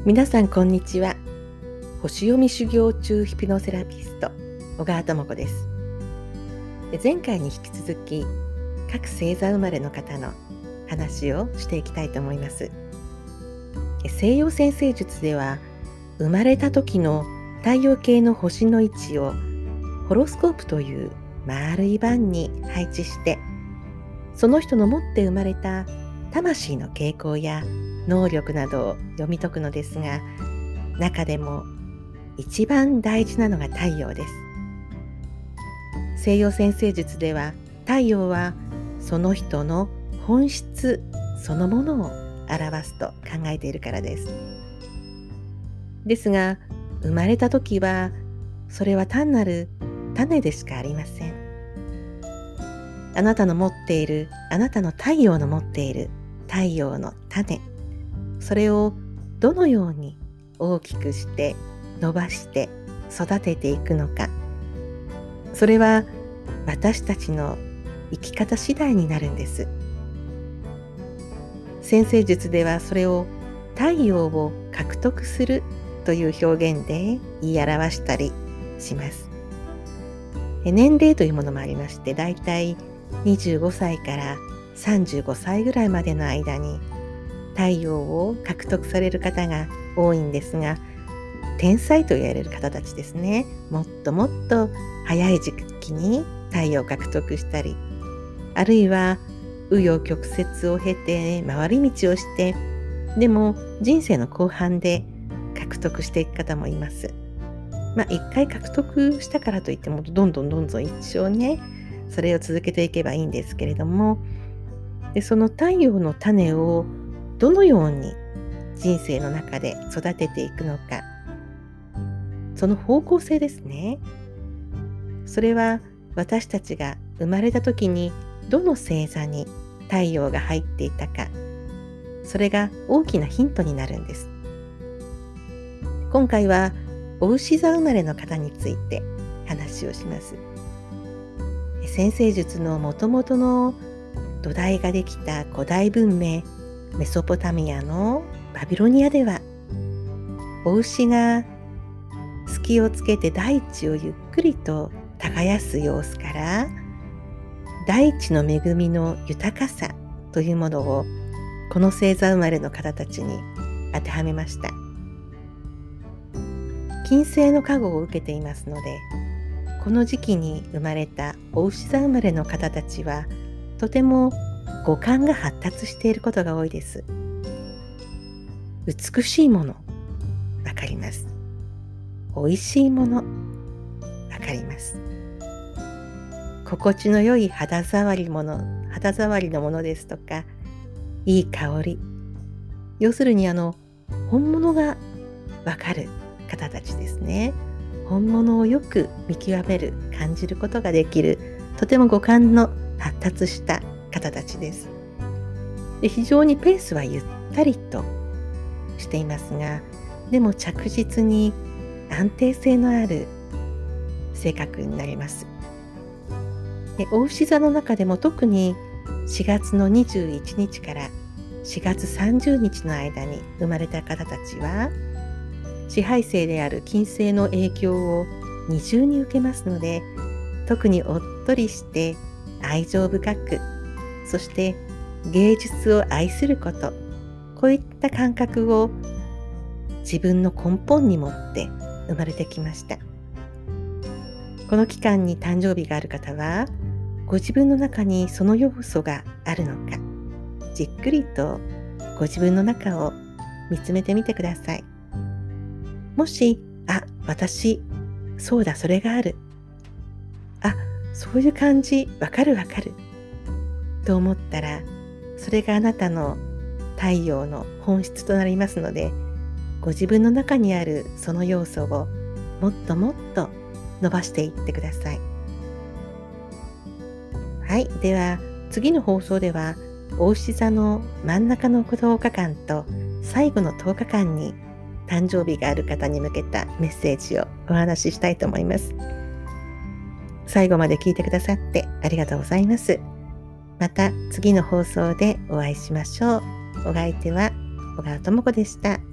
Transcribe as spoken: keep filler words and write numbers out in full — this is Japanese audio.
皆さんこんにちは。星読み修行中ヒプノセラピスト小川智子です。前回に引き続き各星座生まれの方の話をしていきたいと思います。西洋占星術では生まれた時の太陽系の星の位置をホロスコープという丸い盤に配置して、その人の持って生まれた魂の傾向や能力などを読み解くのですが、中でも一番大事なのが太陽です。西洋占星術では太陽はその人の本質そのものを表すと考えているからです。ですが、生まれた時はそれは単なる種でしかありません。あなたの持っている、あなたの太陽の持っている太陽の種、それをどのように大きくして伸ばして育てていくのか、それは私たちの生き方次第になるんです。占星術ではそれを太陽を獲得するという表現で言い表したりします。年齢というものもありまして、だいたいにじゅうごさいからさんじゅうごさいぐらいまでの間に太陽を獲得される方が多いんですが、天才と言われる方たちですね、もっともっと早い時期に太陽を獲得したり、あるいは紆余曲折を経て回り道をして、でも人生の後半で獲得していく方もいます。まあ一回獲得したからといってもどんどんどんどん一生ねそれを続けていけばいいんですけれども、でその太陽の種をどのように人生の中で育てていくのか、その方向性ですね。それは私たちが生まれた時にどの星座に太陽が入っていたか、それが大きなヒントになるんです。今回はお牛座生まれの方について話をします。占星術のもともとの土台ができた古代文明メソポタミアのバビロニアでは、お牛が隙をつけて大地をゆっくりと耕す様子から、大地の恵みの豊かさというものをこの星座生まれの方たちに当てはめました。金星の加護を受けていますので、この時期に生まれたお牛座生まれの方たちはとても五感が発達していることが多いです。美しいものわかります。おいしいものわかります。心地の良い肌触りもの肌触りのものですとか、いい香り、要するにあの本物がわかる方たちですね。本物をよく見極める、感じることができる、とても五感の発達した方たちです。で、非常にペースはゆったりとしていますが、でも着実に安定性のある性格になります。で、お牛座の中でも特にしがつのにじゅういちにちからしがつさんじゅうにちの間に生まれた方たちは、支配星である金星の影響を二重に受けますので、特におっとりして愛情深く、そして芸術を愛すること、こういった感覚を自分の根本に持って生まれてきました。この期間に誕生日がある方は、ご自分の中にその要素があるのか、じっくりとご自分の中を見つめてみてください。もし、あ、私、そうだ、それがある。あ、そういう感じ、わかるわかる。と思ったら、それがあなたの太陽の本質となりますので、ご自分の中にあるその要素をもっともっと伸ばしていってください。はい、では次の放送では、お牛座の真ん中のとおかかんと最後のとおかかんに誕生日がある方に向けたメッセージをお話ししたいと思います。最後まで聞いてくださってありがとうございます。また次の放送でお会いしましょう。お相手は小川智子でした。